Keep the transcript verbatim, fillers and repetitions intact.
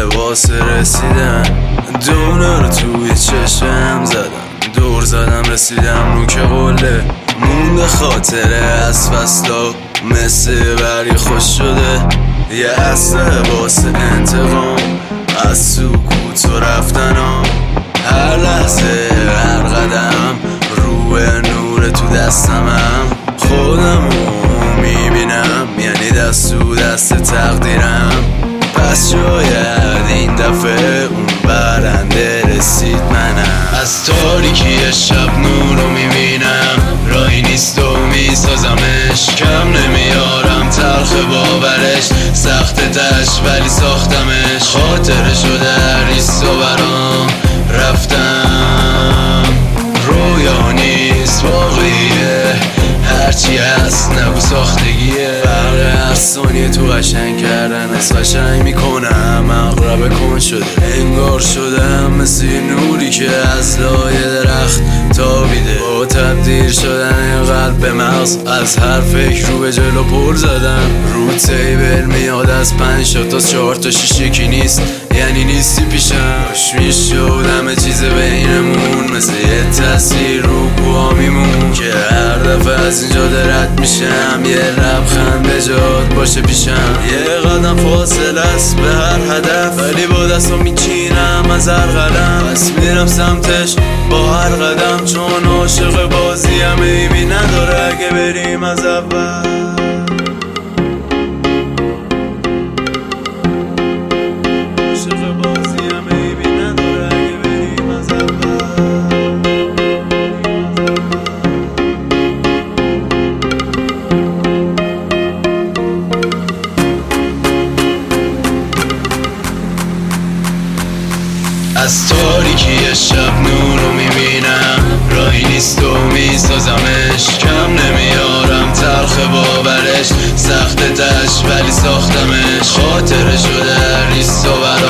واسه رسیدن، دونه رو توی چشم زدم، دور زدم رسیدم نوک قله، مونده خاطره از فصلا مثل برگ خوش شده، یه اصله واسه انتقام از سکوت و رفتنم، هر لحظه هر قدم رو نور تو دستمم، خودمو میبینم یعنی دست تو دست تقدیرم، پس شاید این دفعه اون برنده رسید منم. از تاریکی شب نور رو میبینم، راهی نیست و میسازمش، کم نمیارم تلخ باورش، سخت تش ولی ساختمش، خاطره شده ریست و برام رفتم، رویا نیست واقعیه، هرچی هست نگو ساختگیه، فرق هر ثانیه تو قشنگ کردن از قشنگ میکنم، اقرب کن شده انگار شدم مثل نوری که از لای درخت تابیده، با تبدیل شدن قلب به مغز، از هر فکر رو به جلو پل زدم، رو تیبل میاد از پنج شد تا چهار تا شیش یکی نیست یعنی نیستی پیشم، خوش میشد همه چیز بینمون مثل یه تصویر رو بوها میمون، که هر دفعه از اینجا درد میشم یه لبخند به جات باشه پیشم، یه قدم فاصله است به هر هدف ولی با دستم میچینم از هر قلم، پس میرم سمتش با هر قدم، چون عاشق بازی هم عیبی نداره اگه بریم از اول. از تاریکی شب نور رو میبینم، راهی نیست و میسازمش، کم نمیارم تلخ باورش، سخت تش ولی ساختمش، خاطره شده ریست و برام